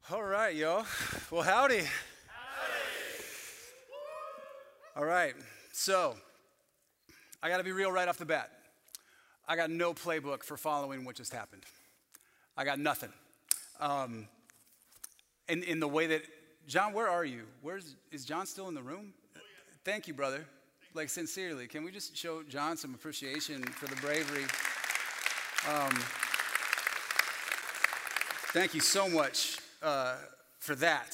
All right, yo. Well, howdy. All right, so I got to be real right off the bat. I got no playbook for following what just happened. I got nothing. In the way that, John, where are you? Is John still in the room? Thank you, brother. Like, sincerely, can we just show John some appreciation for the bravery? Thank you so much for that.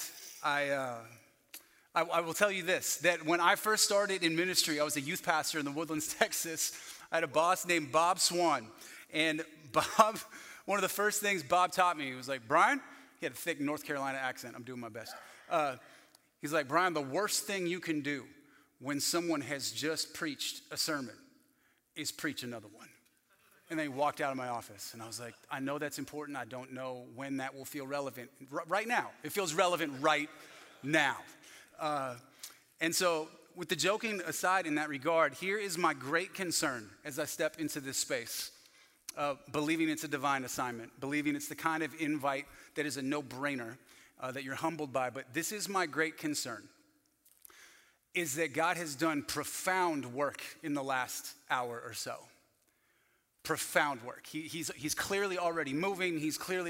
I will tell you this, that when I first started in ministry, I was a youth pastor in the Woodlands, Texas. I had a boss named Bob Swan. And Bob, one of the first things Bob taught me, he was like, Brian, he had a thick North Carolina accent. I'm doing my best. He's like, Brian, the worst thing you can do when someone has just preached a sermon is preach another one. And then he walked out of my office, and I was like, I know that's important. I don't know when that will feel relevant. Right now. It feels relevant right now. And so with the joking aside in that regard, here is my great concern as I step into this space, believing it's a divine assignment, believing it's the kind of invite that is a no-brainer, that you're humbled by. But this is my great concern, is that God has done profound work in the last hour or so. Profound work. He's clearly already moving. He's clearly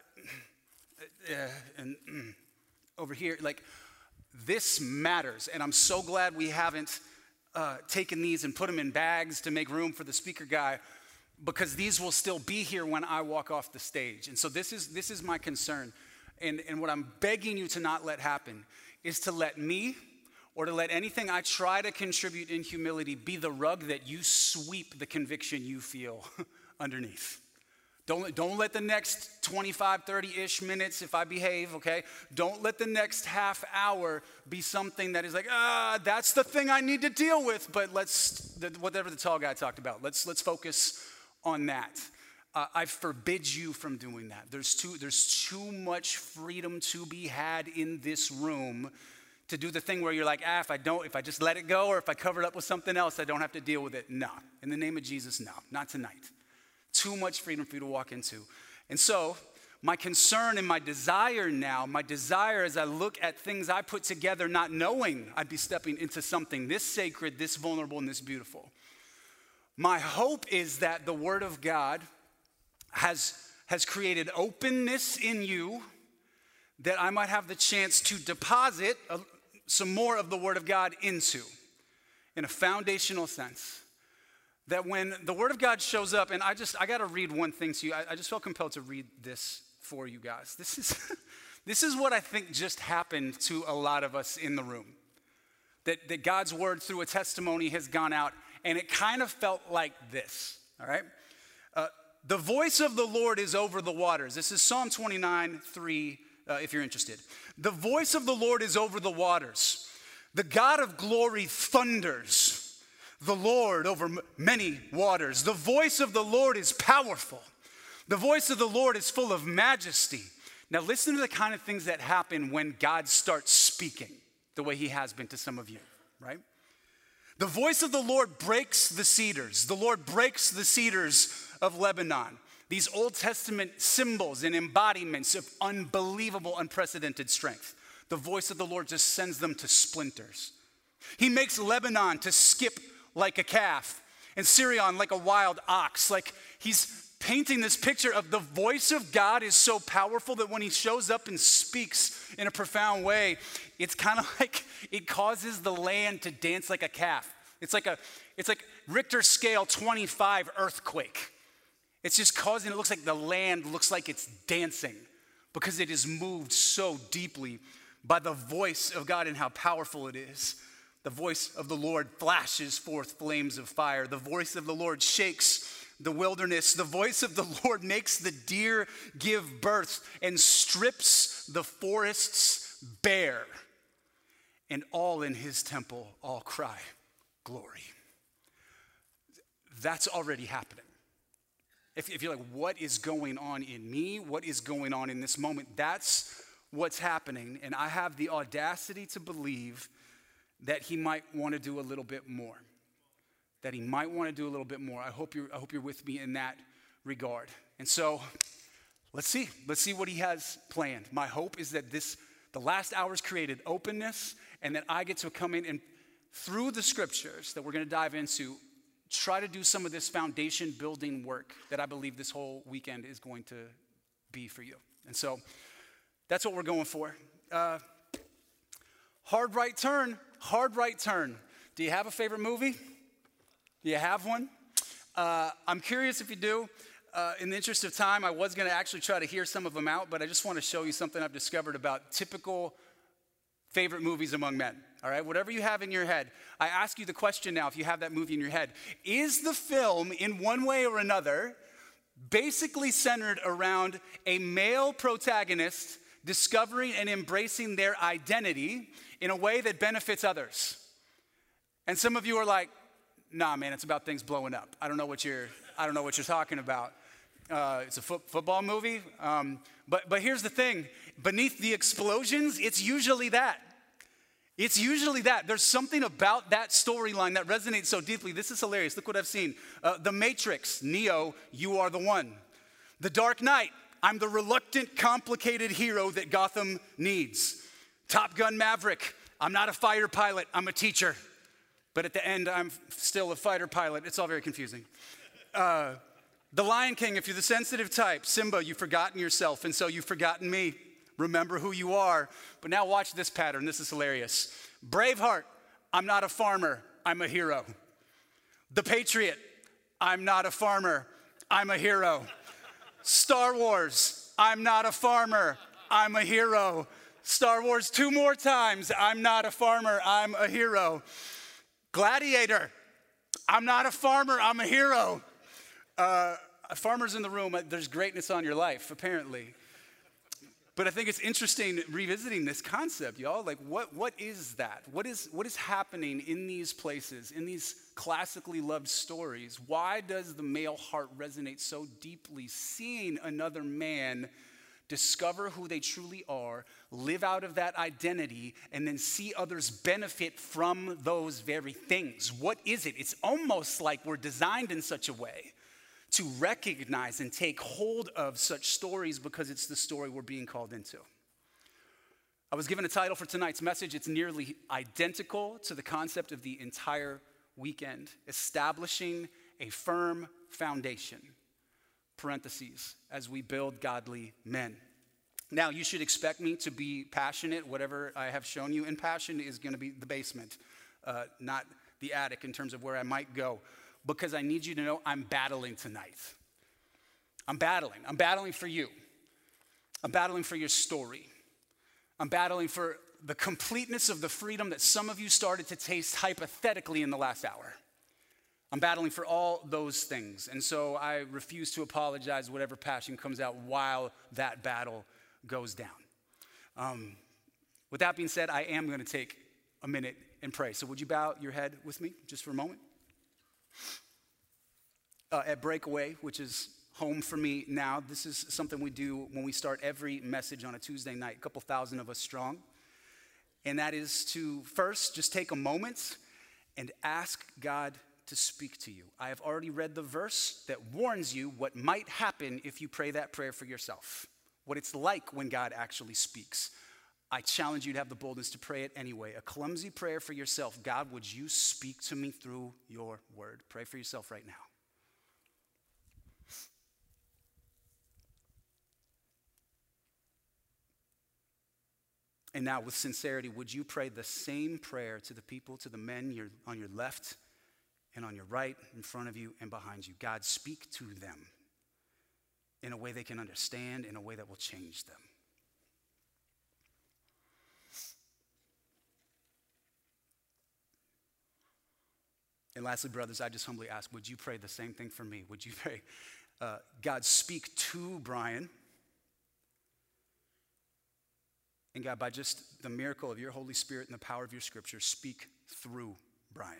over here. Like, this matters, and I'm so glad we haven't taken these and put them in bags to make room for the speaker guy, because these will still be here when I walk off the stage. And so this is my concern, and what I'm begging you to not let happen is to let me, or to let anything I try to contribute in humility, be the rug that you sweep the conviction you feel underneath. Don't let the next 25, 30-ish minutes, if I behave, okay? Don't let the next half hour be something that is like, that's the thing I need to deal with, but whatever the tall guy talked about, let's focus on that. I forbid you from doing that. There's too much freedom to be had in this room to do the thing where you're like, if I just let it go, or if I cover it up with something else, I don't have to deal with it. No, in the name of Jesus, no, not tonight. Too much freedom for you to walk into. And so my concern and my desire as I look at things I put together, not knowing I'd be stepping into something this sacred, this vulnerable, and this beautiful. My hope is that the Word of God has created openness in you, that I might have the chance to deposit some more of the Word of God into, in a foundational sense. That when the Word of God shows up, and I got to read one thing to you. I just felt compelled to read this for you guys. This is what I think just happened to a lot of us in the room. That God's Word through a testimony has gone out, and it kind of felt like this, all right? The voice of the Lord is over the waters. This is Psalm 29:3, if you're interested. The voice of the Lord is over the waters. The God of glory thunders. The Lord over many waters. The voice of the Lord is powerful. The voice of the Lord is full of majesty. Now listen to the kind of things that happen when God starts speaking, the way he has been to some of you, right? The voice of the Lord breaks the cedars. The Lord breaks the cedars of Lebanon. These Old Testament symbols and embodiments of unbelievable, unprecedented strength. The voice of the Lord just sends them to splinters. He makes Lebanon to skip like a calf, and Sirion like a wild ox. Like, he's painting this picture of the voice of God is so powerful that when he shows up and speaks in a profound way, it's kind of like it causes the land to dance like a calf. It's like Richter scale 25 earthquake. It's just causing, it looks like the land looks like it's dancing because it is moved so deeply by the voice of God and how powerful it is. The voice of the Lord flashes forth flames of fire. The voice of the Lord shakes the wilderness. The voice of the Lord makes the deer give birth and strips the forests bare. And all in his temple all cry, glory. That's already happening. If you're like, what is going on in me? What is going on in this moment? That's what's happening. And I have the audacity to believe that he might want to do a little bit more. That he might want to do a little bit more. I hope you're with me in that regard. And so let's see what he has planned. My hope is that the last hour's created openness, and that I get to come in and through the scriptures that we're going to dive into, try to do some of this foundation building work that I believe this whole weekend is going to be for you. And so that's what we're going for. Hard right turn. Do you have a favorite movie? Do you have one? I'm curious if you do. In the interest of time, I was going to actually try to hear some of them out, but I just want to show you something I've discovered about typical favorite movies among men. All right, whatever you have in your head, I ask you the question now, if you have that movie in your head, is the film in one way or another basically centered around a male protagonist discovering and embracing their identity in a way that benefits others? And some of you are like, nah, man, it's about things blowing up. I don't know what you're talking about. It's a football movie. But here's the thing. Beneath the explosions, it's usually that. There's something about that storyline that resonates so deeply. This is hilarious. Look what I've seen. The Matrix, Neo, you are the one. The Dark Knight, I'm the reluctant, complicated hero that Gotham needs. Top Gun Maverick, I'm not a fighter pilot, I'm a teacher. But at the end, I'm still a fighter pilot. It's all very confusing. The Lion King, if you're the sensitive type, Simba, you've forgotten yourself, and so you've forgotten me. Remember who you are. But now watch this pattern. This is hilarious. Braveheart, I'm not a farmer, I'm a hero. The Patriot, I'm not a farmer, I'm a hero. Star Wars, I'm not a farmer, I'm a hero. Star Wars 2 more times, I'm not a farmer, I'm a hero. Gladiator, I'm not a farmer, I'm a hero. Farmers in the room, there's greatness on your life, apparently. But I think it's interesting revisiting this concept, y'all. Like, what is that? What is happening in these places, in these classically loved stories? Why does the male heart resonate so deeply seeing another man discover who they truly are, live out of that identity, and then see others benefit from those very things? What is it? It's almost like we're designed in such a way to recognize and take hold of such stories because it's the story we're being called into. I was given a title for tonight's message. It's nearly identical to the concept of the entire weekend: establishing a firm foundation, parentheses, as we build godly men. Now, you should expect me to be passionate. Whatever I have shown you in passion is going to be the basement, not the attic in terms of where I might go. Because I need you to know I'm battling tonight. I'm battling for you. I'm battling for your story. I'm battling for the completeness of the freedom that some of you started to taste hypothetically in the last hour. I'm battling for all those things. And so I refuse to apologize whatever passion comes out while that battle goes down. With that being said, I am going to take a minute and pray. So would you bow your head with me just for a moment? At Breakaway, which is home for me now, this is something we do when we start every message on a Tuesday night, a couple thousand of us strong. And that is to first just take a moment and ask God to speak to you. I have already read the verse that warns you what might happen if you pray that prayer for yourself, what it's like when God actually speaks. I challenge you to have the boldness to pray it anyway. A clumsy prayer for yourself. God, would you speak to me through your word? Pray for yourself right now. And now with sincerity, would you pray the same prayer to the people, to the men on your left and on your right, in front of you and behind you? God, speak to them in a way they can understand, in a way that will change them. And lastly, brothers, I just humbly ask, would you pray the same thing for me? Would you pray, God, speak to Brian? And God, by just the miracle of your Holy Spirit and the power of your scripture, speak through Brian.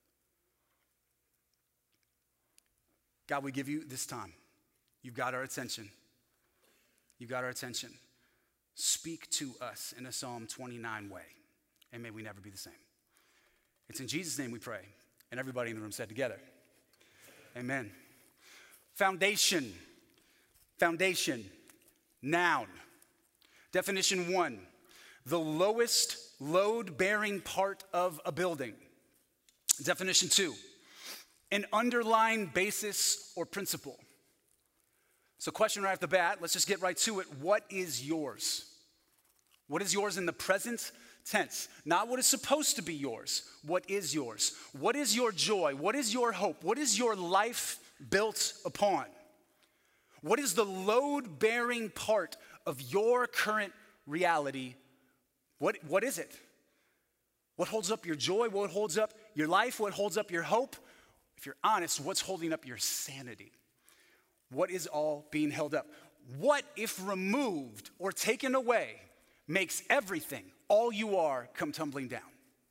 God, we give you this time. You've got our attention. You've got our attention. Speak to us in a Psalm 29 way, and may we never be the same. It's in Jesus' name we pray. And everybody in the room said together, amen. Foundation. Noun. Definition 1, the lowest load-bearing part of a building. Definition 2, an underlying basis or principle. So question right off the bat, let's just get right to it. What is yours? What is yours in the present tense? Not what is supposed to be yours. What is yours? What is your joy? What is your hope? What is your life built upon? What is the load-bearing part of your current reality? What is it? What holds up your joy? What holds up your life? What holds up your hope? If you're honest, what's holding up your sanity? What is all being held up? What, if removed or taken away, makes everything, all you are, come tumbling down?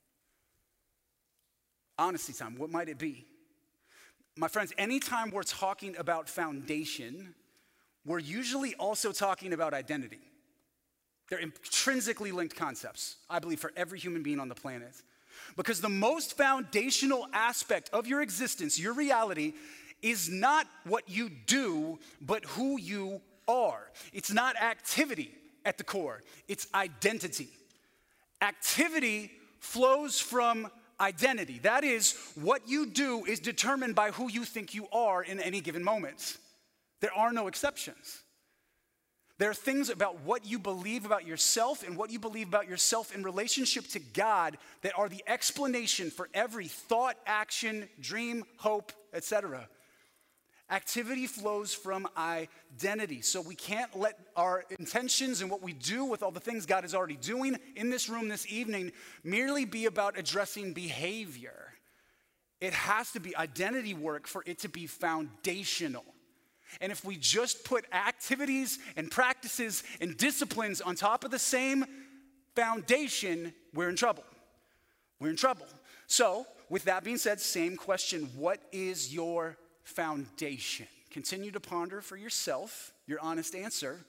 Honesty time, what might it be? My friends, anytime we're talking about foundation, we're usually also talking about identity. They're intrinsically linked concepts, I believe, for every human being on the planet. Because the most foundational aspect of your existence, your reality, is not what you do, but who you are. It's not activity at the core, it's identity. Activity flows from identity. That is, what you do is determined by who you think you are in any given moment. There are no exceptions. There are things about what you believe about yourself and what you believe about yourself in relationship to God that are the explanation for every thought, action, dream, hope, etc. Activity flows from identity. So we can't let our intentions and what we do with all the things God is already doing in this room this evening merely be about addressing behavior. It has to be identity work for it to be foundational. And if we just put activities and practices and disciplines on top of the same foundation, we're in trouble. We're in trouble. So, with that being said, same question. What is your foundation? Continue to ponder for yourself your honest answer.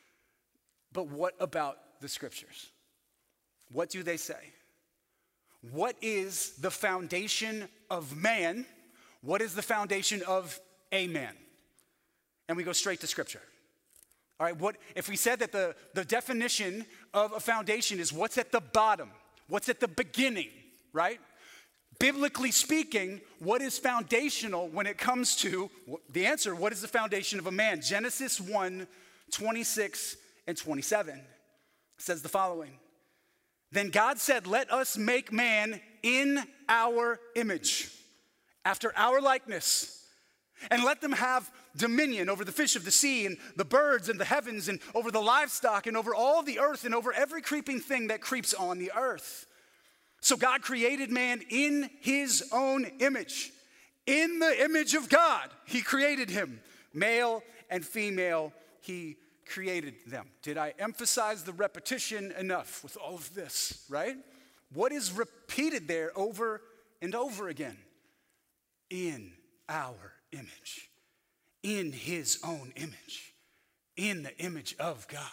But what about the scriptures? What do they say? What is the foundation of man? What is the foundation of a man? And we go straight to scripture. All right, what if we said that the definition of a foundation is what's at the bottom, what's at the beginning, right? Biblically speaking, what is foundational when it comes to the answer, what is the foundation of a man? Genesis 1, 26 and 27 says the following. Then God said, let us make man in our image, after our likeness, and let them have dominion over the fish of the sea and the birds and the heavens and over the livestock and over all the earth and over every creeping thing that creeps on the earth. So God created man in his own image. In the image of God, he created him. Male and female, he created them. Did I emphasize the repetition enough with all of this, right? What is repeated there over and over again? In our image, in his own image, in the image of God.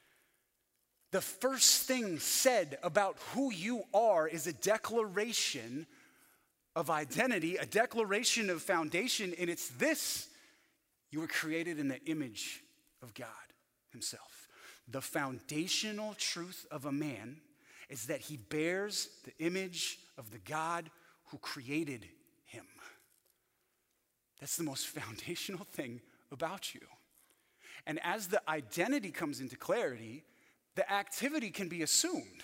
The first thing said about who you are is a declaration of identity, a declaration of foundation, and it's this: you were created in the image of God himself. The foundational truth of a man is that he bears the image of the God who created him. That's the most foundational thing about you. And as the identity comes into clarity, the activity can be assumed.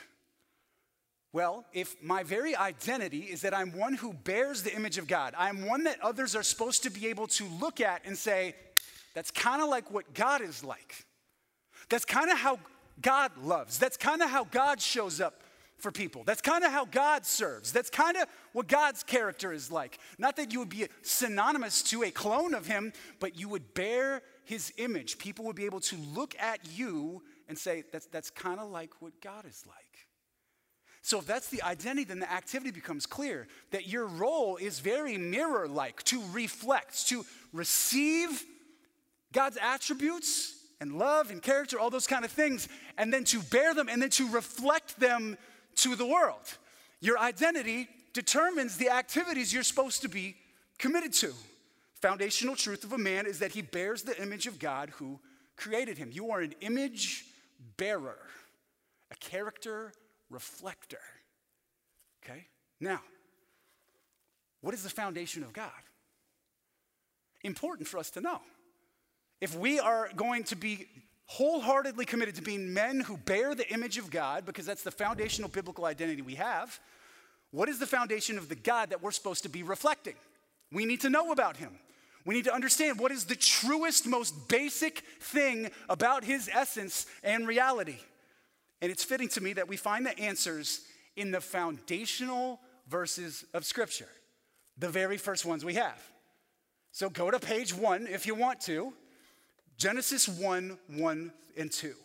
Well, if my very identity is that I'm one who bears the image of God, I'm one that others are supposed to be able to look at and say, that's kind of like what God is like. That's kind of how God loves. That's kind of how God shows up for people. That's kind of how God serves. That's kind of what God's character is like. Not that you would be synonymous to a clone of him, but you would bear his image. People would be able to look at you and say, that's kind of like what God is like. So if that's the identity, then the activity becomes clear that your role is very mirror-like, to reflect, to receive God's attributes and love and character, all those kind of things, and then to bear them and then to reflect them to the world. Your identity determines the activities you're supposed to be committed to. Foundational truth of a man is that he bears the image of God who created him. You are an image bearer, a character reflector. Okay? Now, what is the foundation of God? Important for us to know. If we are going to be wholeheartedly committed to being men who bear the image of God, because that's the foundational biblical identity we have, what is the foundation of the God that we're supposed to be reflecting? We need to know about him. We need to understand what is the truest, most basic thing about his essence and reality. And it's fitting to me that we find the answers in the foundational verses of Scripture, the very first ones we have. So go to page 1 if you want to. Genesis 1, 1 and 2.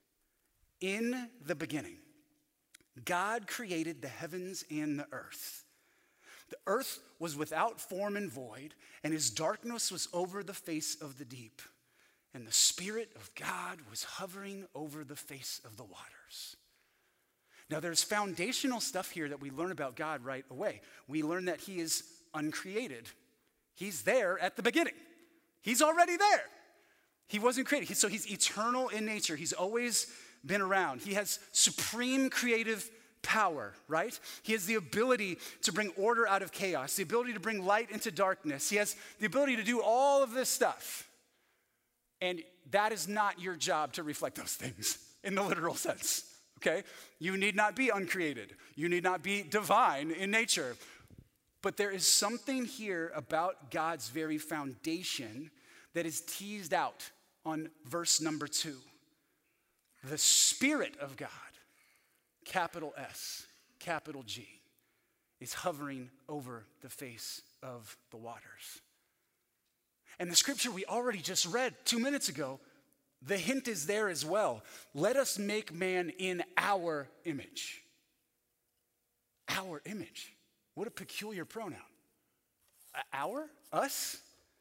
In the beginning, God created the heavens and the earth. The earth was without form and void, and his darkness was over the face of the deep. And the Spirit of God was hovering over the face of the waters. Now there's foundational stuff here that we learn about God right away. We learn that he is uncreated. He's there at the beginning. He's already there. He wasn't created. So he's eternal in nature. He's always been around. He has supreme creative power, right? He has the ability to bring order out of chaos, the ability to bring light into darkness. He has the ability to do all of this stuff. And that is not your job to reflect those things in the literal sense, okay? You need not be uncreated. You need not be divine in nature. But there is something here about God's very foundation that is teased out on verse number 2. The Spirit of God, capital S, capital G, is hovering over the face of the waters. And the scripture we already just read 2 minutes ago, the hint is there as well. Let us make man in our image. Our image. What a peculiar pronoun. Our? Us?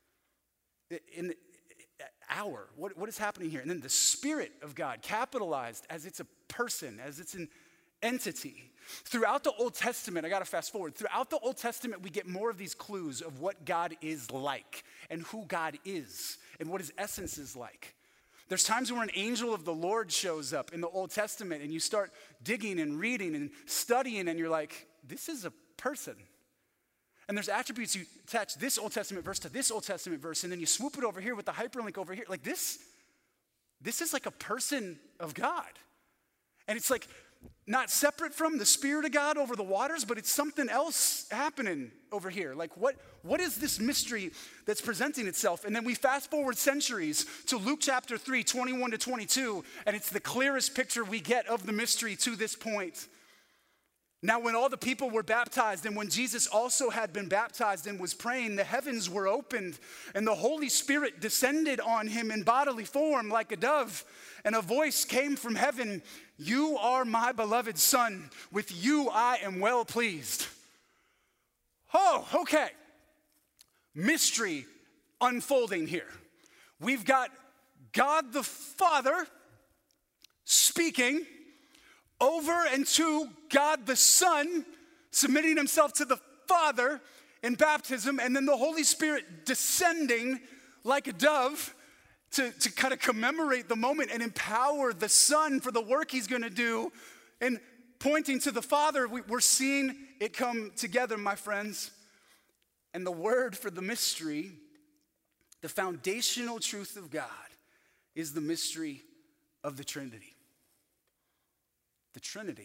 Our. What is happening here? And then the Spirit of God, capitalized as it's a person, as it's an entity. Throughout the Old Testament, I got to fast forward. Throughout the Old Testament, we get more of these clues of what God is like and who God is and what his essence is like. There's times where an angel of the Lord shows up in the Old Testament and you start digging and reading and studying and you're like, this is a person. And there's attributes you attach this Old Testament verse to this Old Testament verse, and then you swoop it over here with the hyperlink over here. Like this is like a person of God. And it's like not separate from the Spirit of God over the waters, but it's something else happening over here. Like what is this mystery that's presenting itself? And then we fast forward centuries to Luke chapter 3, 21 to 22, and it's the clearest picture we get of the mystery to this point. Now, when all the people were baptized and when Jesus also had been baptized and was praying, the heavens were opened and the Holy Spirit descended on him in bodily form like a dove. And a voice came from heaven, "You are my beloved Son. With you I am well pleased." Oh, okay. Mystery unfolding here. We've got God the Father speaking over and to God the Son, submitting himself to the Father in baptism, and then the Holy Spirit descending like a dove to kind of commemorate the moment and empower the Son for the work he's going to do. And pointing to the Father, we're seeing it come together, my friends. And the word for the mystery, the foundational truth of God, is the mystery of the Trinity. The Trinity.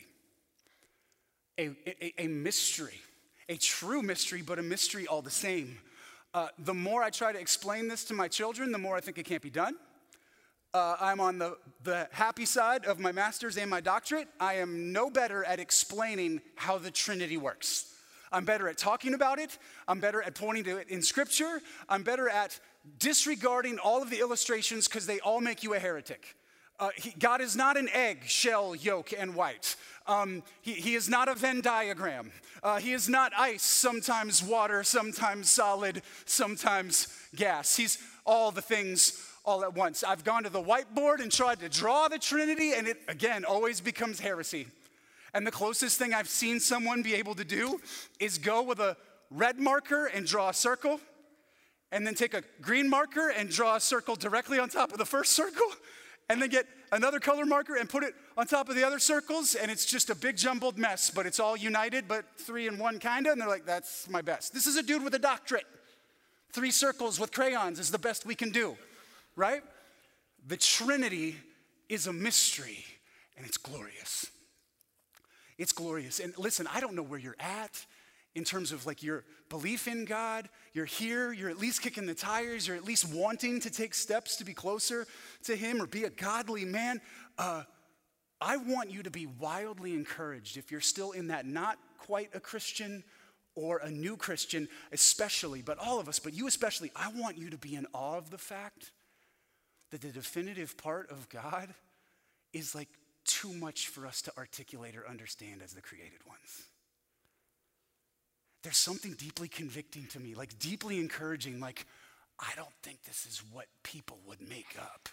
A mystery, a true mystery, but a mystery all the same. The more I try to explain this to my children, the more I think it can't be done. I'm on the happy side of my master's and my doctorate. I am no better at explaining how the Trinity works. I'm better at talking about it. I'm better at pointing to it in Scripture. I'm better at disregarding all of the illustrations because they all make you a heretic. God is not an egg, shell, yolk, and white. He is not a Venn diagram. He is not ice, sometimes water, sometimes solid, sometimes gas. He's all the things all at once. I've gone to the whiteboard and tried to draw the Trinity, and it, again, always becomes heresy. And the closest thing I've seen someone be able to do is go with a red marker and draw a circle, and then take a green marker and draw a circle directly on top of the first circle, and then get another color marker and put it on top of the other circles, and it's just a big jumbled mess, but it's all united, but 3 in 1 kinda, and they're like, that's my best. This is a dude with a doctorate. 3 circles with crayons is the best we can do, right? The Trinity is a mystery, and it's glorious. It's glorious. And listen, I don't know where you're at in terms of like your belief in God. You're here, you're at least kicking the tires, you're at least wanting to take steps to be closer to him or be a godly man. I want you to be wildly encouraged if you're still in that not quite a Christian or a new Christian especially, but all of us, but you especially, I want you to be in awe of the fact that the definitive part of God is like too much for us to articulate or understand as the created ones. There's something deeply convicting to me, like deeply encouraging, like, I don't think this is what people would make up.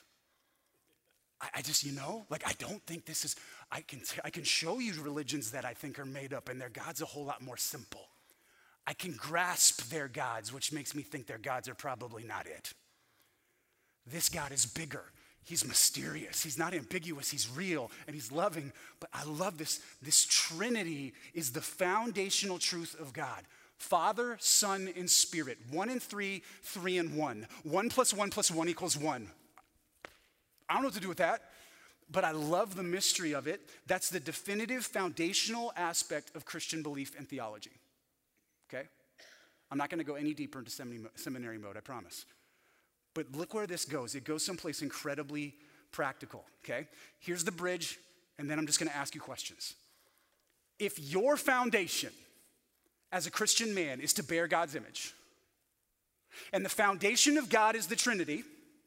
I just, like I don't think this is, I can show you religions that I think are made up and their God's a whole lot more simple. I can grasp their gods, which makes me think their gods are probably not it. This God is bigger. He's mysterious. He's not ambiguous. He's real and he's loving. But I love this. This Trinity is the foundational truth of God. Father, Son, and Spirit. 1 and 3, 3 and 1. 1 plus 1 plus 1 equals 1. I don't know what to do with that, but I love the mystery of it. That's the definitive foundational aspect of Christian belief and theology. Okay? I'm not going to go any deeper into seminary mode, I promise. But look where this goes. It goes someplace incredibly practical, okay? Here's the bridge, and then I'm just going to ask you questions. If your foundation as a Christian man is to bear God's image, and the foundation of God is the Trinity,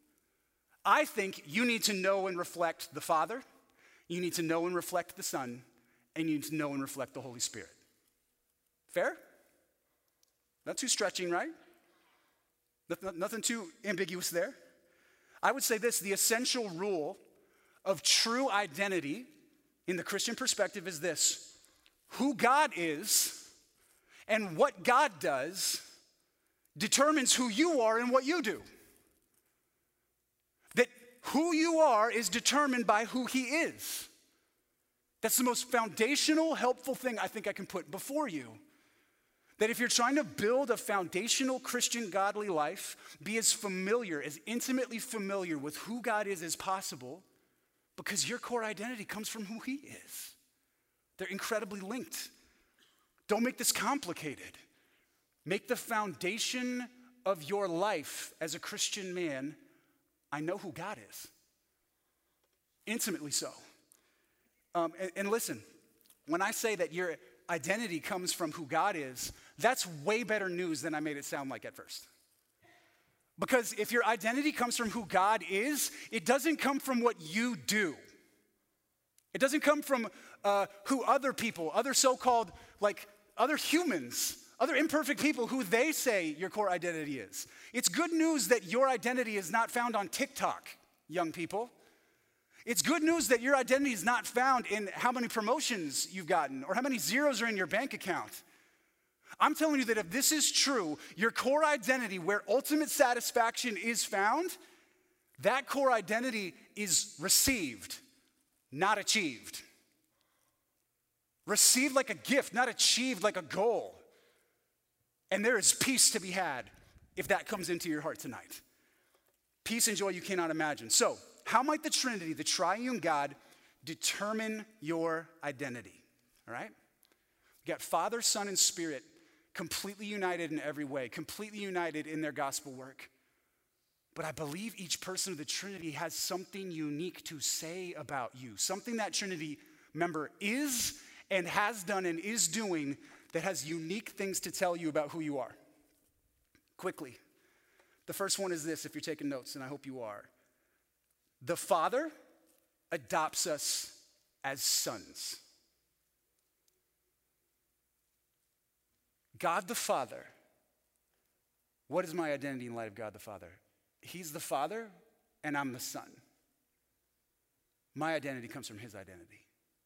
I think you need to know and reflect the Father, you need to know and reflect the Son, and you need to know and reflect the Holy Spirit. Fair? Not too stretching, right? Nothing too ambiguous there. I would say this, the essential rule of true identity in the Christian perspective is this: who God is and what God does determines who you are and what you do. That who you are is determined by who he is. That's the most foundational, helpful thing I think I can put before you. That if you're trying to build a foundational Christian godly life, be as familiar, as intimately familiar with who God is as possible, because your core identity comes from who he is. They're incredibly linked. Don't make this complicated. Make the foundation of your life as a Christian man, I know who God is. Intimately so. And listen, when I say that your identity comes from who God is, that's way better news than I made it sound like at first. Because if your identity comes from who God is, it doesn't come from what you do. It doesn't come from who other people, other so-called, like other humans, other imperfect people who they say your core identity is. It's good news that your identity is not found on TikTok, young people. It's good news that your identity is not found in how many promotions you've gotten or how many zeros are in your bank account. I'm telling you that if this is true, your core identity, where ultimate satisfaction is found, that core identity is received, not achieved. Received like a gift, not achieved like a goal. And there is peace to be had if that comes into your heart tonight. Peace and joy you cannot imagine. So, how might the Trinity, the triune God, determine your identity? All right? You got Father, Son, and Spirit completely united in every way, completely united in their gospel work. But I believe each person of the Trinity has something unique to say about you, something that Trinity member is and has done and is doing that has unique things to tell you about who you are. Quickly, the first one is this, if you're taking notes, and I hope you are. The Father adopts us as sons. God the Father. What is my identity in light of God the Father? He's the Father and I'm the Son. My identity comes from his identity.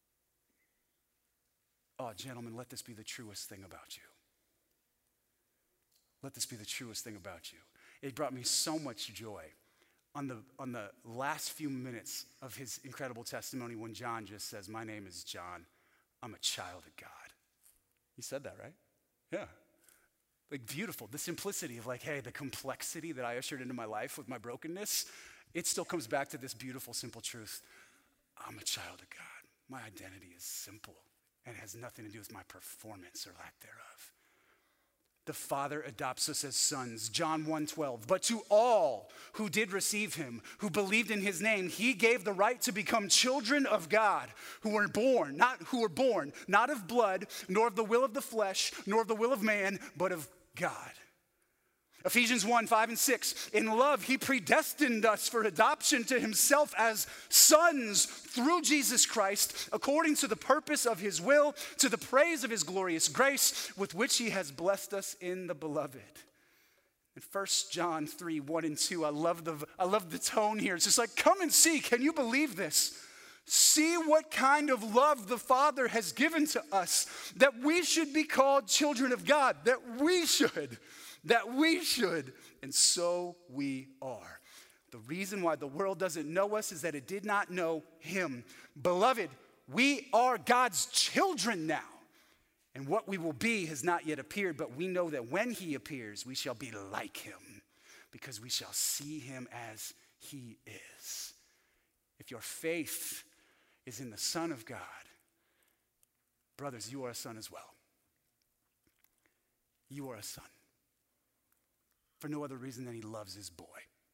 Oh, gentlemen, let this be the truest thing about you. Let this be the truest thing about you. It brought me so much joy on the last few minutes of his incredible testimony when John just says, my name is John. I'm a child of God. He said that, right? Yeah. Like beautiful, the simplicity of like, hey, the complexity that I ushered into my life with my brokenness, it still comes back to this beautiful, simple truth. I'm a child of God. My identity is simple and has nothing to do with my performance or lack thereof. The Father adopts us as sons. John 1:12. But to all who did receive him, who believed in his name, he gave the right to become children of God, who were born, not of blood, nor of the will of the flesh, nor of the will of man, but of God. Ephesians 1:5-6. In love, he predestined us for adoption to himself as sons through Jesus Christ, according to the purpose of his will, to the praise of his glorious grace, with which he has blessed us in the beloved. In 1 John 3:1-2, I love the tone here. It's just like, come and see. Can you believe this? See what kind of love the Father has given to us, that we should be called children of God, that we should, and so we are. The reason why the world doesn't know us is that it did not know him. Beloved, we are God's children now, and what we will be has not yet appeared, but we know that when he appears, we shall be like him, because we shall see him as he is. If your faith is in the Son of God, brothers, you are a son as well. You are a son. For no other reason than he loves his boy.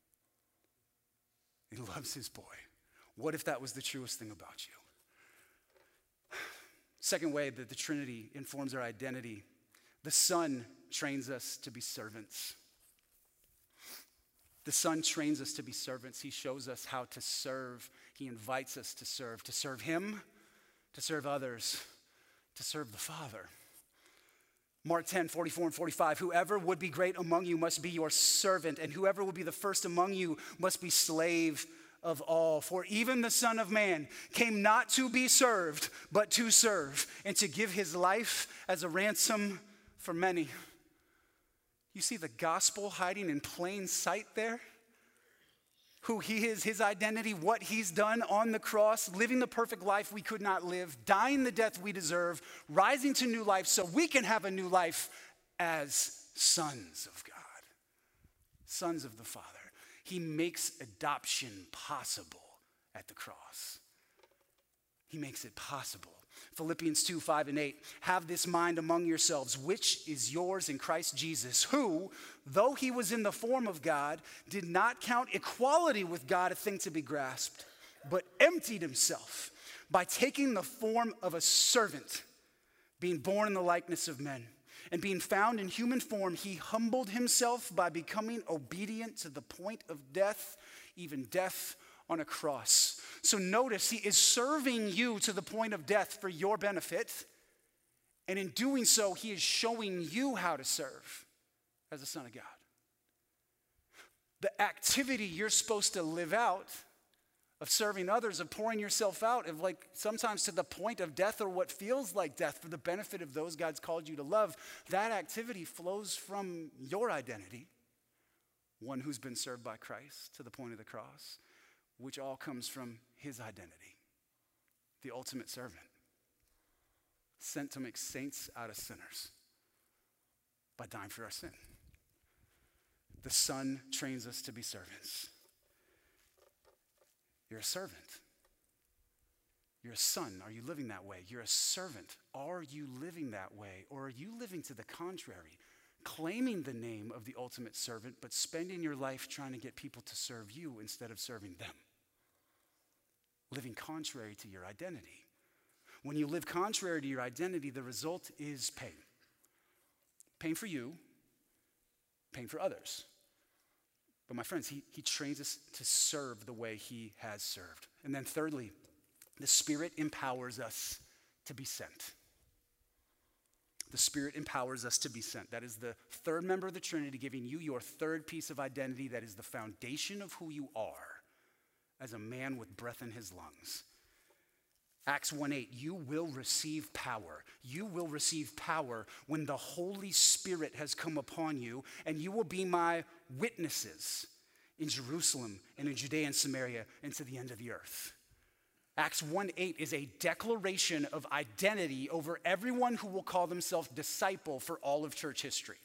He loves his boy. What if that was the truest thing about you? Second way that the Trinity informs our identity, the Son trains us to be servants. The Son trains us to be servants. He shows us how to serve. He invites us to serve him, to serve others, to serve the Father. Mark 10:44-45, whoever would be great among you must be your servant, and whoever will be the first among you must be slave of all. For even the Son of Man came not to be served, but to serve, and to give his life as a ransom for many. You see the gospel hiding in plain sight there? Who he is, his identity, what he's done on the cross, living the perfect life we could not live, dying the death we deserve, rising to new life so we can have a new life as sons of God, sons of the Father. He makes adoption possible at the cross. He makes it possible. Philippians 2:5-8, have this mind among yourselves, which is yours in Christ Jesus, who, though he was in the form of God, did not count equality with God a thing to be grasped, but emptied himself by taking the form of a servant, being born in the likeness of men. And being found in human form, he humbled himself by becoming obedient to the point of death, even death on a cross. So notice, he is serving you to the point of death for your benefit. And in doing so, he is showing you how to serve as a son of God. The activity you're supposed to live out of serving others, of pouring yourself out, of like sometimes to the point of death or what feels like death for the benefit of those God's called you to love, that activity flows from your identity, one who's been served by Christ to the point of the cross, which all comes from his identity, the ultimate servant, sent to make saints out of sinners by dying for our sin. The Son trains us to be servants. You're a servant. You're a son. Are you living that way? You're a servant. Are you living that way? Or are you living to the contrary, claiming the name of the ultimate servant, but spending your life trying to get people to serve you instead of serving them? Living contrary to your identity. When you live contrary to your identity, the result is pain. Pain for you, pain for others. But my friends, he trains us to serve the way he has served. And then thirdly, the Spirit empowers us to be sent. The Spirit empowers us to be sent. That is the third member of the Trinity, giving you your third piece of identity that is the foundation of who you are as a man with breath in his lungs. Acts 1:8, you will receive power. You will receive power when the Holy Spirit has come upon you, and you will be my witnesses in Jerusalem and in Judea and Samaria and to the end of the earth. Acts 1:8 is a declaration of identity over everyone who will call themselves disciple for all of church history.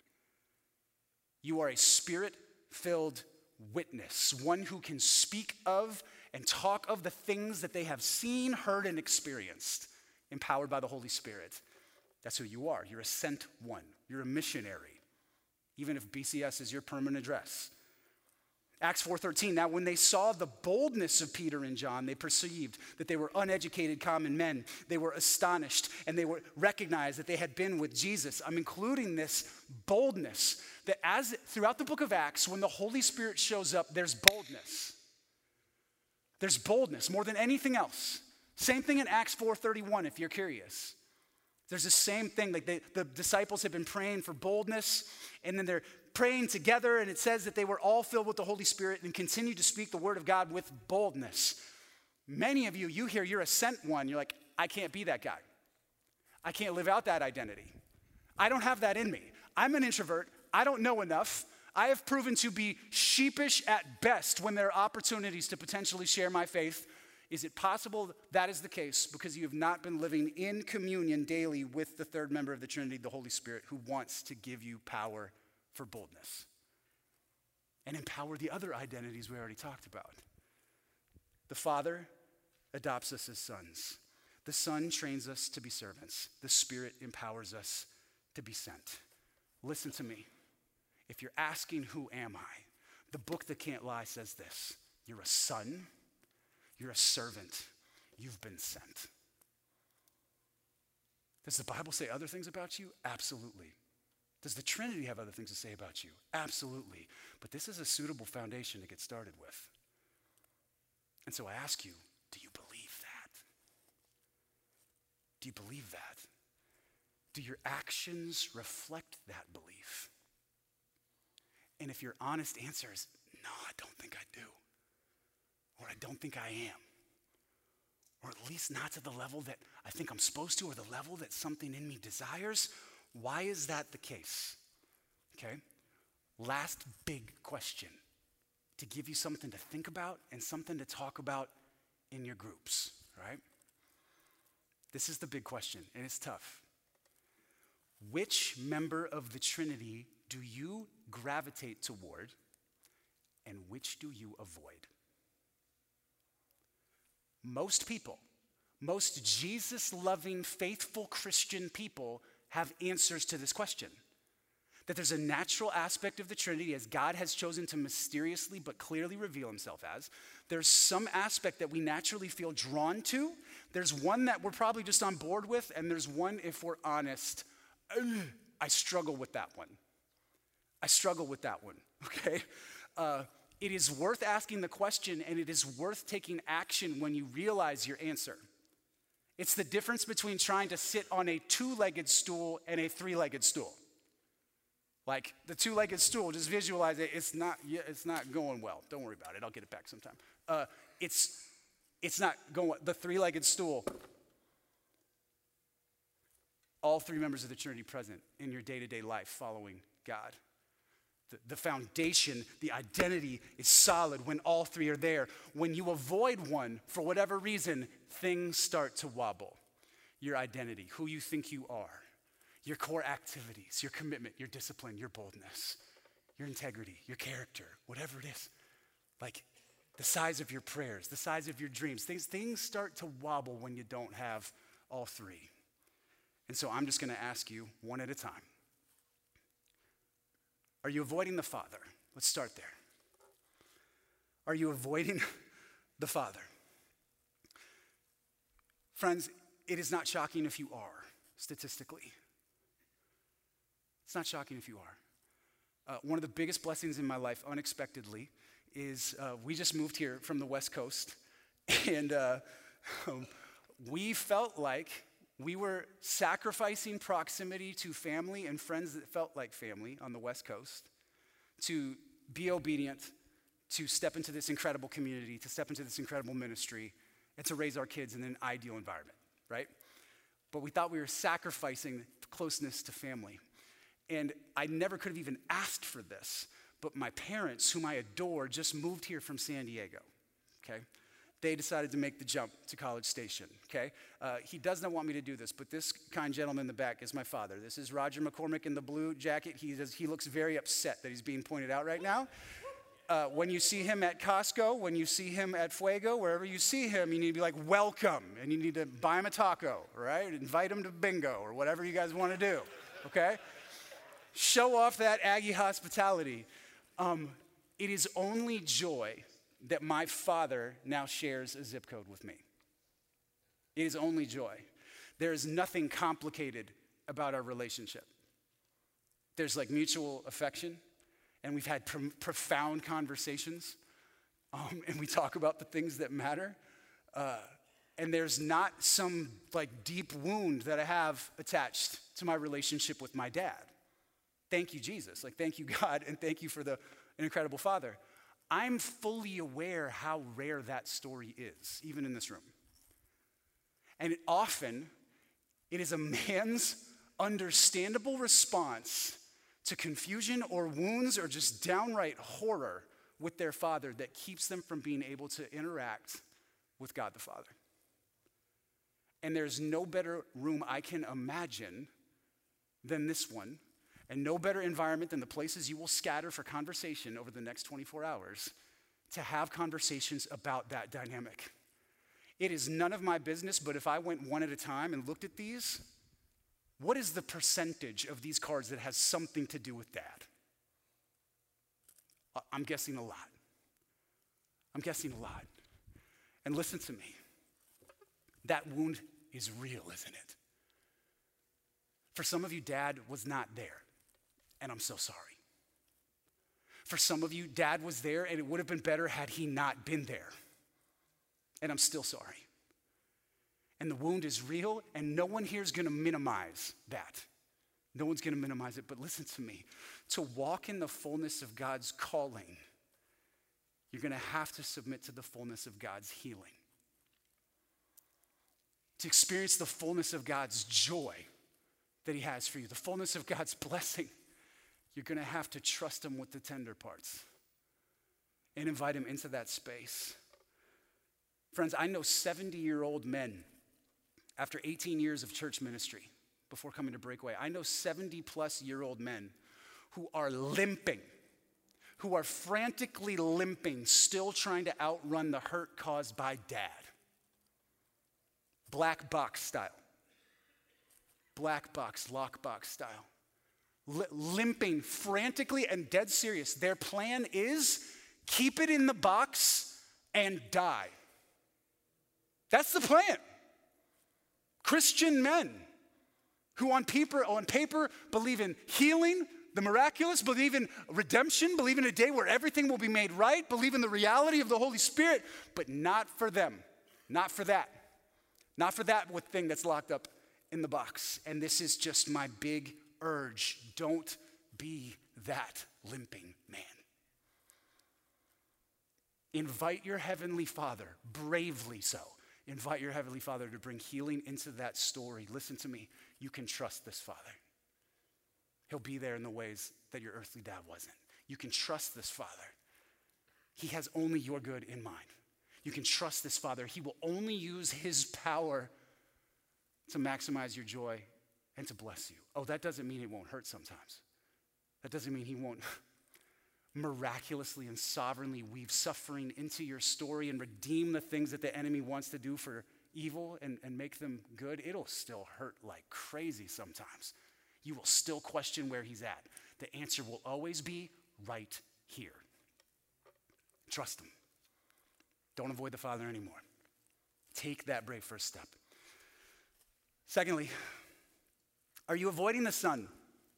You are a spirit-filled witness, one who can speak of and talk of the things that they have seen, heard, and experienced, empowered by the Holy Spirit. That's who you are. You're a sent one. You're a missionary, even if BCS is your permanent address. Acts 4:13, now when they saw the boldness of Peter and John, they perceived that they were uneducated common men. They were astonished, and they were recognized that they had been with Jesus. I'm including this boldness, that as throughout the book of Acts, when the Holy Spirit shows up, there's boldness. There's boldness more than anything else. Same thing in Acts 4:31, if you're curious. There's the same thing, like the disciples have been praying for boldness, and then they're praying together, and it says that they were all filled with the Holy Spirit and continued to speak the word of God with boldness. Many of you, you hear you're a sent one, you're like, I can't be that guy. I can't live out that identity. I don't have that in me. I'm an introvert. I don't know enough. I have proven to be sheepish at best when there are opportunities to potentially share my faith. Is it possible that is the case because you have not been living in communion daily with the third member of the Trinity, the Holy Spirit, who wants to give you power for boldness and empower the other identities we already talked about? The Father adopts us as sons. The Son trains us to be servants. The Spirit empowers us to be sent. Listen to me. If you're asking, who am I? The book that can't lie says this. You're a son. You're a servant. You've been sent. Does the Bible say other things about you? Absolutely. Does the Trinity have other things to say about you? Absolutely. But this is a suitable foundation to get started with. And so I ask you, do you believe that? Do you believe that? Do your actions reflect that belief? And if your honest answer is, no, I don't think I do, or I don't think I am, or at least not to the level that I think I'm supposed to, or the level that something in me desires, why is that the case? Okay, last big question to give you something to think about and something to talk about in your groups, right? This is the big question, and it's tough. Which member of the Trinity do you gravitate toward, and which do you avoid? Most people, most Jesus-loving, faithful Christian people have answers to this question. That there's a natural aspect of the Trinity as God has chosen to mysteriously but clearly reveal himself as. There's some aspect that we naturally feel drawn to. There's one that we're probably just on board with, and there's one, if we're honest, I struggle with that one. I struggle with that one, okay? It is worth asking the question, and it is worth taking action when you realize your answer. It's the difference between trying to sit on a two-legged stool and a three-legged stool. Like the two-legged stool, just visualize it. It's not going well. Don't worry about it. I'll get it back sometime. It's not going well. The three-legged stool. All three members of the Trinity present in your day-to-day life following God. The foundation, the identity is solid when all three are there. When you avoid one, for whatever reason, things start to wobble. Your identity, who you think you are, your core activities, your commitment, your discipline, your boldness, your integrity, your character, whatever it is. Like the size of your prayers, the size of your dreams. Things start to wobble when you don't have all three. And so I'm just going to ask you one at a time. Are you avoiding the Father? Let's start there. Are you avoiding the Father? Friends, it is not shocking if you are, statistically. It's not shocking if you are. One of the biggest blessings in my life, unexpectedly, is we just moved here from the West Coast, and we felt like we were sacrificing proximity to family and friends that felt like family on the West Coast to be obedient, to step into this incredible community, to step into this incredible ministry, and to raise our kids in an ideal environment, right? But we thought we were sacrificing closeness to family. And I never could have even asked for this. But my parents, whom I adore, just moved here from San Diego, okay? They decided to make the jump to College Station, okay? He does not want me to do this, but this kind gentleman in the back is my father. This is Roger McCormick in the blue jacket. He looks very upset that he's being pointed out right now. When you see him at Costco, when you see him at Fuego, wherever you see him, you need to be like, welcome, and you need to buy him a taco, right? Invite him to bingo or whatever you guys want to do, okay? Show off that Aggie hospitality. It is only joy that my father now shares a zip code with me. It is only joy. There is nothing complicated about our relationship. There's like mutual affection, and we've had profound conversations, and we talk about the things that matter. And there's not some like deep wound that I have attached to my relationship with my dad. Thank you, Jesus. Like, thank you, God, and thank you for an incredible father. I'm fully aware how rare that story is, even in this room. And it is a man's understandable response to confusion or wounds or just downright horror with their father that keeps them from being able to interact with God the Father. And there's no better room I can imagine than this one, and no better environment than the places you will scatter for conversation over the next 24 hours to have conversations about that dynamic. It is none of my business, but if I went one at a time and looked at these, what is the percentage of these cards that has something to do with dad? I'm guessing a lot. I'm guessing a lot. And listen to me. That wound is real, isn't it? For some of you, dad was not there, and I'm so sorry. For some of you, dad was there, and it would have been better had he not been there, and I'm still sorry. And the wound is real, and no one here is going to minimize that. No one's going to minimize it, but listen to me. To walk in the fullness of God's calling, you're going to have to submit to the fullness of God's healing. To experience the fullness of God's joy that he has for you, the fullness of God's blessing, you're going to have to trust him with the tender parts and invite him into that space. Friends, I know 70-year-old men after 18 years of church ministry before coming to Breakaway. I know 70-plus-year-old men who are limping, who are frantically limping, still trying to outrun the hurt caused by dad. Black box style. Black box, lockbox style. Limping frantically and dead serious. Their plan is keep it in the box and die. That's the plan. Christian men who on paper believe in healing, the miraculous, believe in redemption, believe in a day where everything will be made right, believe in the reality of the Holy Spirit, but not for them. Not for that. Not for that thing that's locked up in the box. And this is just my big urge. Don't be that limping man. Invite your Heavenly Father, bravely so. Invite your Heavenly Father to bring healing into that story. Listen to me. You can trust this Father. He'll be there in the ways that your earthly dad wasn't. You can trust this Father. He has only your good in mind. You can trust this Father. He will only use his power to maximize your joy and to bless you. Oh, that doesn't mean it won't hurt sometimes. That doesn't mean he won't miraculously and sovereignly weave suffering into your story and redeem the things that the enemy wants to do for evil and make them good. It'll still hurt like crazy sometimes. You will still question where he's at. The answer will always be right here. Trust him. Don't avoid the Father anymore. Take that brave first step. Secondly, are you avoiding the Son?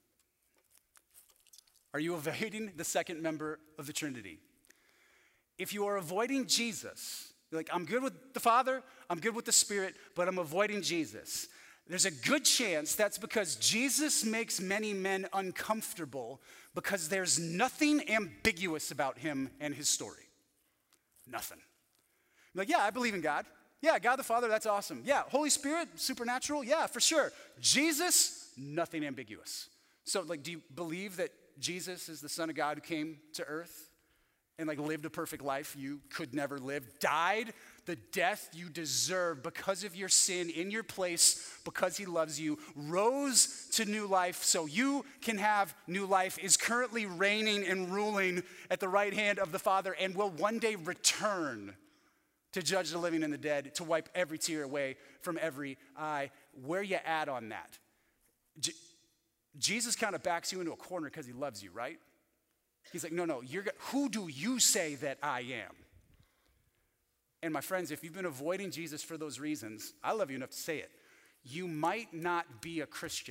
Are you avoiding the second member of the Trinity? If you are avoiding Jesus, you're like, I'm good with the Father, I'm good with the Spirit, but I'm avoiding Jesus. There's a good chance that's because Jesus makes many men uncomfortable because there's nothing ambiguous about him and his story. Nothing. You're like, yeah, I believe in God. Yeah, God the Father, that's awesome. Yeah, Holy Spirit, supernatural, yeah, for sure. Jesus, nothing ambiguous. So, do you believe that Jesus is the Son of God who came to earth and like lived a perfect life you could never live, died the death you deserve because of your sin in your place, because he loves you, rose to new life so you can have new life, is currently reigning and ruling at the right hand of the Father, and will one day return to judge the living and the dead, to wipe every tear away from every eye. Where you at on that? Jesus kind of backs you into a corner because he loves you, right? He's like, no, who do you say that I am? And my friends, if you've been avoiding Jesus for those reasons, I love you enough to say it. You might not be a Christian.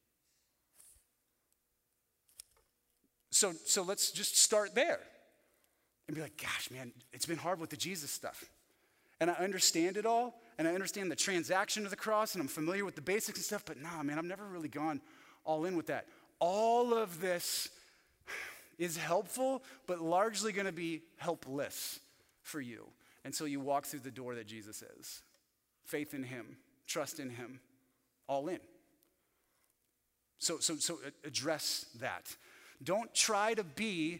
So let's just start there and be like, gosh, man, it's been hard with the Jesus stuff. And I understand it all, and I understand the transaction of the cross, and I'm familiar with the basics and stuff, but nah, man, I've never really gone all in with that. All of this is helpful, but largely going to be helpless for you until you walk through the door that Jesus is. Faith in him, trust in him, all in. So address that. Don't try to be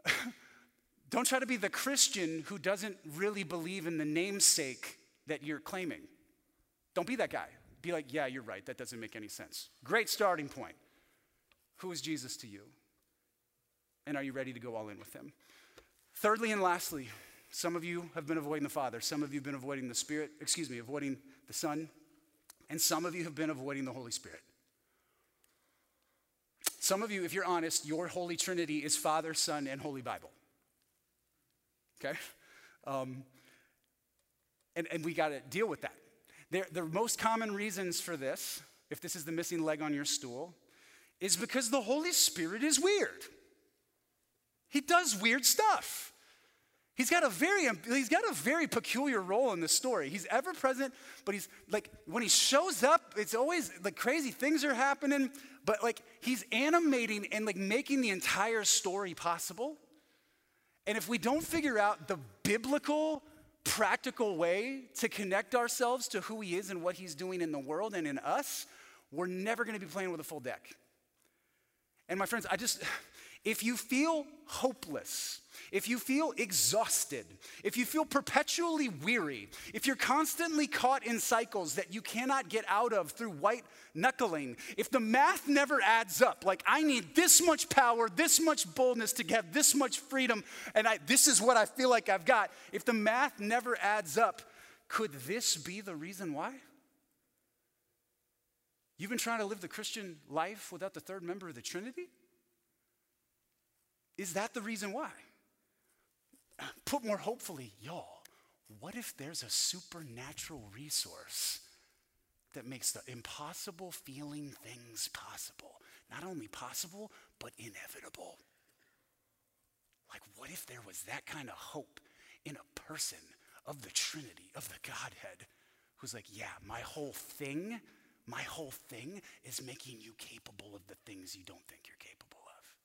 the Christian who doesn't really believe in the namesake that you're claiming. Don't be that guy. Be like, yeah, you're right. That doesn't make any sense. Great starting point. Who is Jesus to you? And are you ready to go all in with him? Thirdly and lastly, some of you have been avoiding the Father. Some of you have been avoiding avoiding the Son. And some of you have been avoiding the Holy Spirit. Some of you, if you're honest, your Holy Trinity is Father, Son, and Holy Bible. Okay? And we got to deal with that. The most common reasons for this, if this is the missing leg on your stool, is because the Holy Spirit is weird. He does weird stuff. He's got a very peculiar role in the story. He's ever present, but he's like, when he shows up, it's always like crazy things are happening, but like he's animating and like making the entire story possible. And if we don't figure out the biblical, practical way to connect ourselves to who he is and what he's doing in the world and in us, we're never going to be playing with a full deck. And my friends, if you feel hopeless, if you feel exhausted, if you feel perpetually weary, if you're constantly caught in cycles that you cannot get out of through white knuckling, if the math never adds up, like I need this much power, this much boldness to have this much freedom, and this is what I feel like I've got, if the math never adds up, could this be the reason why? You've been trying to live the Christian life without the third member of the Trinity? Is that the reason why? Put more hopefully, y'all, what if there's a supernatural resource that makes the impossible feeling things possible? Not only possible, but inevitable. Like, what if there was that kind of hope in a person of the Trinity, of the Godhead, who's like, yeah, my whole thing is making you capable of the things you don't think you're capable of.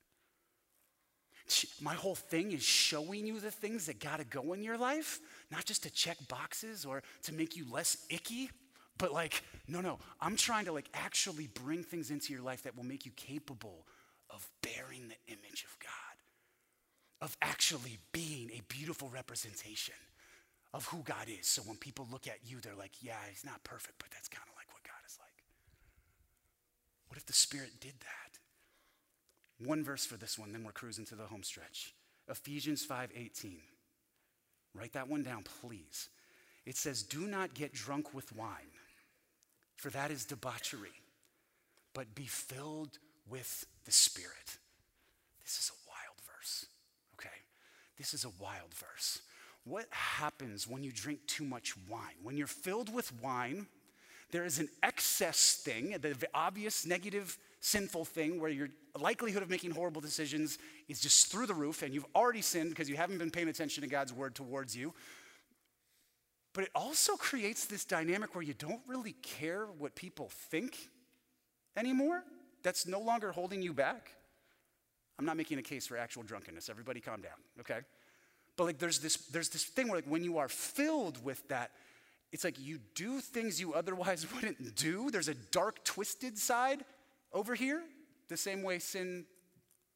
My whole thing is showing you the things that gotta go in your life, not just to check boxes or to make you less icky, but like, no, I'm trying to like actually bring things into your life that will make you capable of bearing the image of God, of actually being a beautiful representation of who God is. So when people look at you, they're like, yeah, he's not perfect, but that's kind of like what God is like. What if the Spirit did that? One verse for this one, then we're cruising to the home stretch. Ephesians 5:18. Write that one down, please. It says, do not get drunk with wine, for that is debauchery, but be filled with the Spirit. This is a wild verse, okay? This is a wild verse. What happens when you drink too much wine? When you're filled with wine, there is an excess thing, the obvious negative sinful thing where your likelihood of making horrible decisions is just through the roof, and you've already sinned because you haven't been paying attention to God's word towards you. But it also creates this dynamic where you don't really care what people think anymore. That's no longer holding you back. I'm not making a case for actual drunkenness. Everybody calm down, okay? But like there's this thing where like when you are filled with that, it's like you do things you otherwise wouldn't do. There's a dark, twisted side over here, the same way sin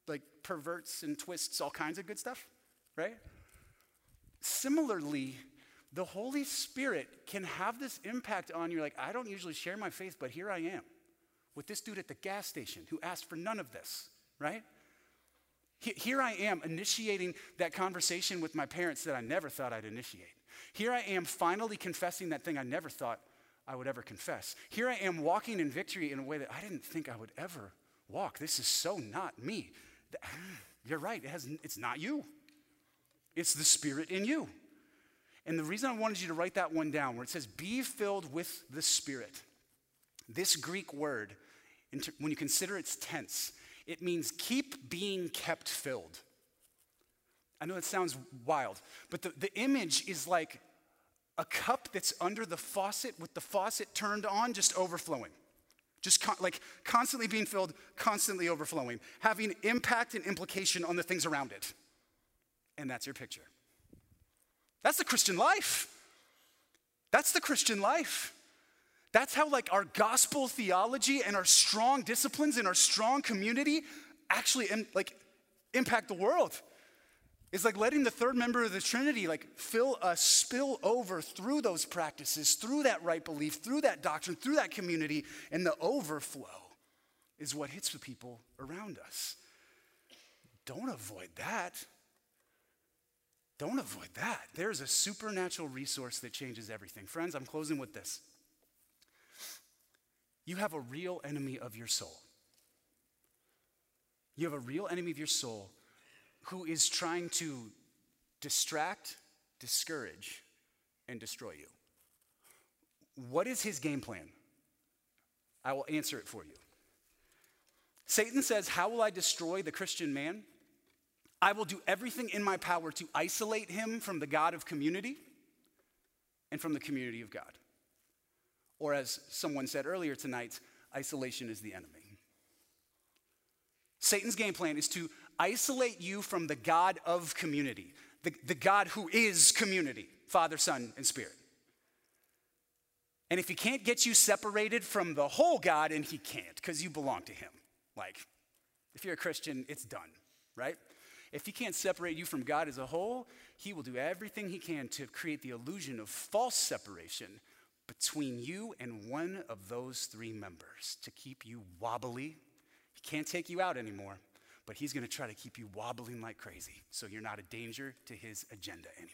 like perverts and twists all kinds of good stuff, right? Similarly, the Holy Spirit can have this impact on you. Like, I don't usually share my faith, but here I am with this dude at the gas station who asked for none of this, right? Here I am initiating that conversation with my parents that I never thought I'd initiate. Here I am finally confessing that thing I never thought I would ever confess. Here I am walking in victory in a way that I didn't think I would ever walk. This is so not me. You're right, it's not you. It's the Spirit in you. And the reason I wanted you to write that one down, where it says, be filled with the Spirit. This Greek word, when you consider its tense, it means keep being kept filled. I know it sounds wild, but the image is like a cup that's under the faucet with the faucet turned on, just overflowing. Just like constantly being filled, constantly overflowing, having impact and implication on the things around it. And that's your picture. That's the Christian life. That's the Christian life. That's how like our gospel theology and our strong disciplines and our strong community actually impact the world. It's like letting the third member of the Trinity like spill over through those practices, through that right belief, through that doctrine, through that community, and the overflow is what hits the people around us. Don't avoid that. Don't avoid that. There's a supernatural resource that changes everything. Friends, I'm closing with this. You have a real enemy of your soul. You have a real enemy of your soul who is trying to distract, discourage, and destroy you. What is his game plan? I will answer it for you. Satan says, how will I destroy the Christian man? I will do everything in my power to isolate him from the God of community and from the community of God. Or as someone said earlier tonight, isolation is the enemy. Satan's game plan is to isolate you from the God of community, the God who is community, Father, Son, and Spirit. And if he can't get you separated from the whole God, and he can't, because you belong to him. Like, if you're a Christian, it's done, right? If he can't separate you from God as a whole, he will do everything he can to create the illusion of false separation between you and one of those three members to keep you wobbly. He can't take you out anymore, but he's going to try to keep you wobbling like crazy so you're not a danger to his agenda anymore.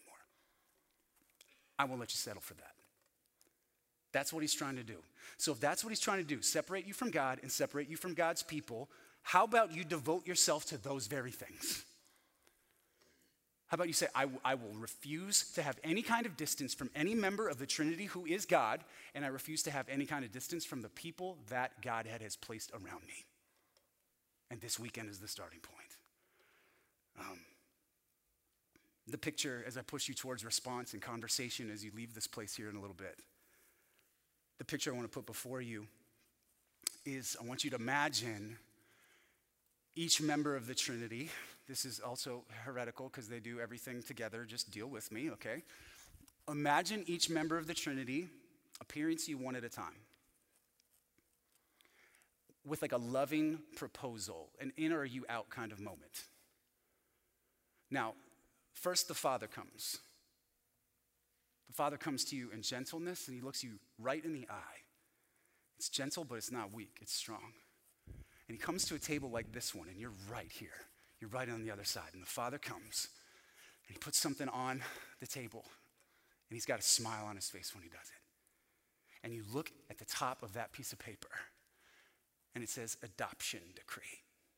I won't let you settle for that. That's what he's trying to do. So if that's what he's trying to do, separate you from God and separate you from God's people, how about you devote yourself to those very things? How about you say, I will refuse to have any kind of distance from any member of the Trinity who is God, and I refuse to have any kind of distance from the people that Godhead has placed around me. And this weekend is the starting point. The picture, as I push you towards response and conversation as you leave this place here in a little bit, the picture I want to put before you is I want you to imagine each member of the Trinity. This is also heretical because they do everything together. Just deal with me, okay? Imagine each member of the Trinity appearing to you one at a time with like a loving proposal, an in or you out kind of moment. Now, first the Father comes. The Father comes to you in gentleness and he looks you right in the eye. It's gentle, but it's not weak, it's strong. And he comes to a table like this one and you're right here. You're right on the other side. And the Father comes and he puts something on the table and he's got a smile on his face when he does it. And you look at the top of that piece of paper and it says adoption decree.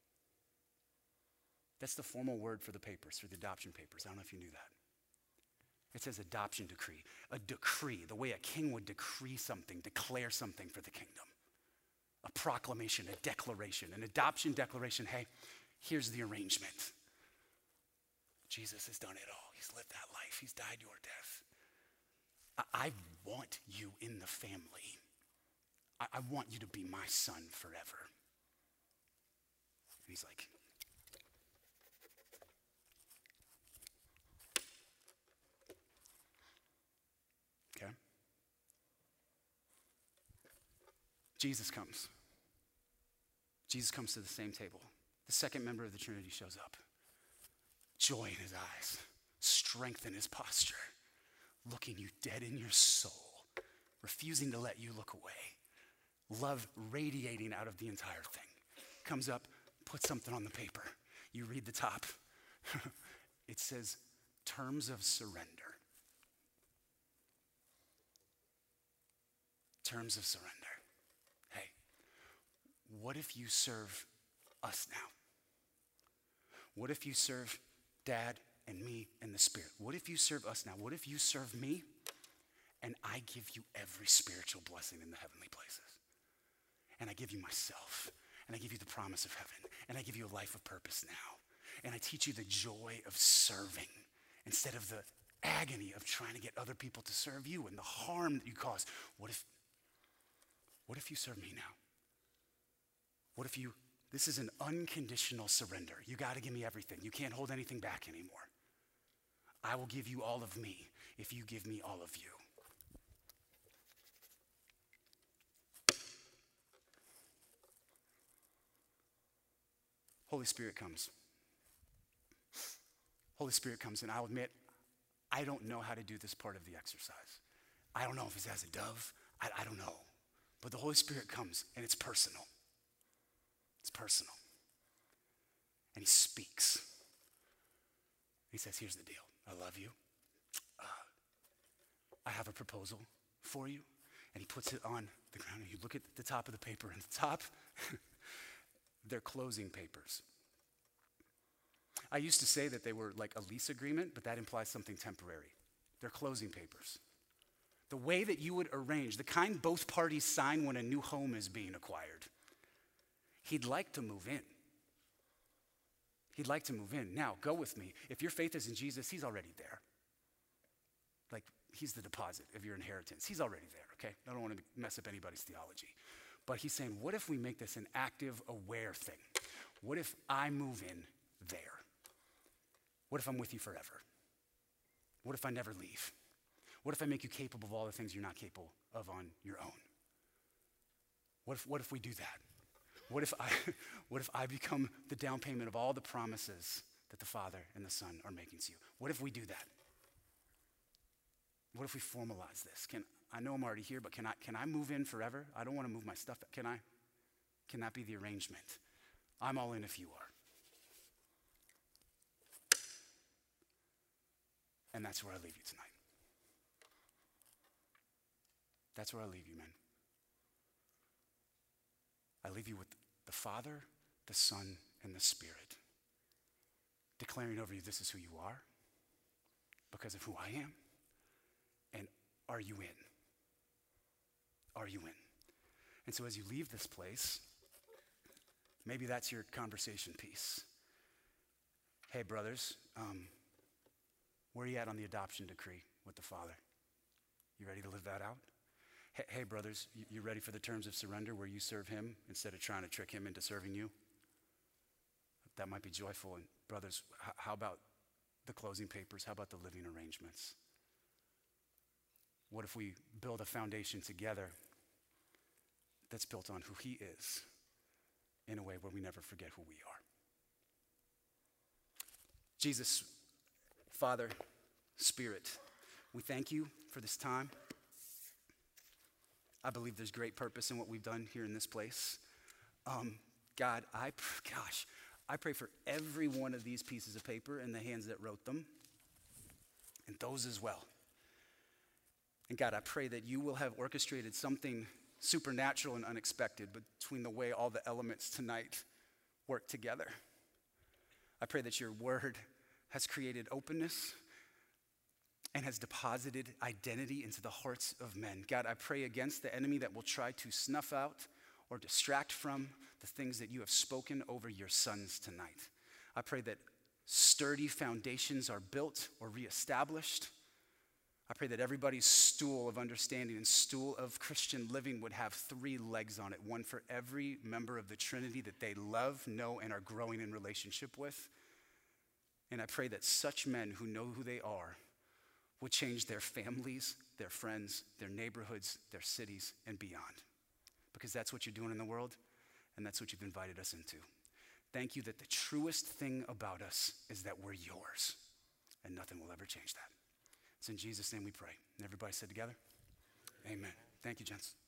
That's the formal word for the papers, for the adoption papers. I don't know if you knew that. It says adoption decree. A decree, the way a king would decree something, declare something for the kingdom. A proclamation, a declaration, an adoption declaration. Hey, here's the arrangement. Jesus has done it all. He's lived that life. He's died your death. I want you in the family. I want you to be my son forever. And he's like, okay. Jesus comes. Jesus comes to the same table. the second member of the Trinity shows up. Joy in his eyes, strength in his posture, looking you dead in your soul, refusing to let you look away, love radiating out of the entire thing. Comes up, puts something on the paper. You read the top. It says, terms of surrender. Terms of surrender. Hey, what if you serve us now? What if you serve Dad and me and the Spirit? What if you serve us now? What if you serve me and I give you every spiritual blessing in the heavenly places? And I give you myself, and I give you the promise of heaven, and I give you a life of purpose now. And I teach you the joy of serving instead of the agony of trying to get other people to serve you and the harm that you cause. What if you serve me now? What if this is an unconditional surrender. You got to give me everything. You can't hold anything back anymore. I will give you all of me if you give me all of you. Holy Spirit comes. Holy Spirit comes, and I'll admit, I don't know how to do this part of the exercise. I don't know if it's as a dove. I don't know. But the Holy Spirit comes, and it's personal. It's personal. And he speaks. He says, here's the deal. I love you. I have a proposal for you. And he puts it on the ground, and you look at the top of the paper, and the top, they're closing papers. I used to say that they were like a lease agreement, but that implies something temporary. They're closing papers. The way that you would arrange, the kind both parties sign when a new home is being acquired. He'd like to move in. He'd like to move in. Now, go with me. If your faith is in Jesus, he's already there. Like, he's the deposit of your inheritance. He's already there, okay? I don't want to mess up anybody's theology. But he's saying, what if we make this an active, aware thing? What if I move in there? What if I'm with you forever? What if I never leave? What if I make you capable of all the things you're not capable of on your own? What if we do that? What if I become the down payment of all the promises that the Father and the Son are making to you? What if we do that? What if we formalize this? I know I'm already here, but can I move in forever? I don't want to move my stuff. Can that be the arrangement? I'm all in if you are. And that's where I leave you tonight. That's where I leave you, man. I leave you with the Father, the Son, and the Spirit, declaring over you, this is who you are, because of who I am, and are you in? Are you in? And so as you leave this place, maybe that's your conversation piece. Hey, brothers, where are you at on the adoption decree with the Father? You ready to live that out? Hey, brothers, you ready for the terms of surrender where you serve him instead of trying to trick him into serving you? That might be joyful. And brothers, how about the closing papers? How about the living arrangements? What if we build a foundation together that's built on who he is in a way where we never forget who we are? Jesus, Father, Spirit, we thank you for this time. I believe there's great purpose in what we've done here in this place. God, I pray for every one of these pieces of paper and the hands that wrote them, and those as well. And God, I pray that you will have orchestrated something supernatural and unexpected between the way all the elements tonight work together. I pray that your word has created openness and has deposited identity into the hearts of men. God, I pray against the enemy that will try to snuff out or distract from the things that you have spoken over your sons tonight. I pray that sturdy foundations are built or reestablished. I pray that everybody's stool of understanding and stool of Christian living would have 3 legs on it, one for every member of the Trinity that they love, know, and are growing in relationship with. And I pray that such men who know who they are would change their families, their friends, their neighborhoods, their cities, and beyond. Because that's what you're doing in the world, and that's what you've invited us into. thank you that the truest thing about us is that we're yours, and nothing will ever change that. It's in Jesus' name we pray. And everybody said together, amen. Thank you, gents.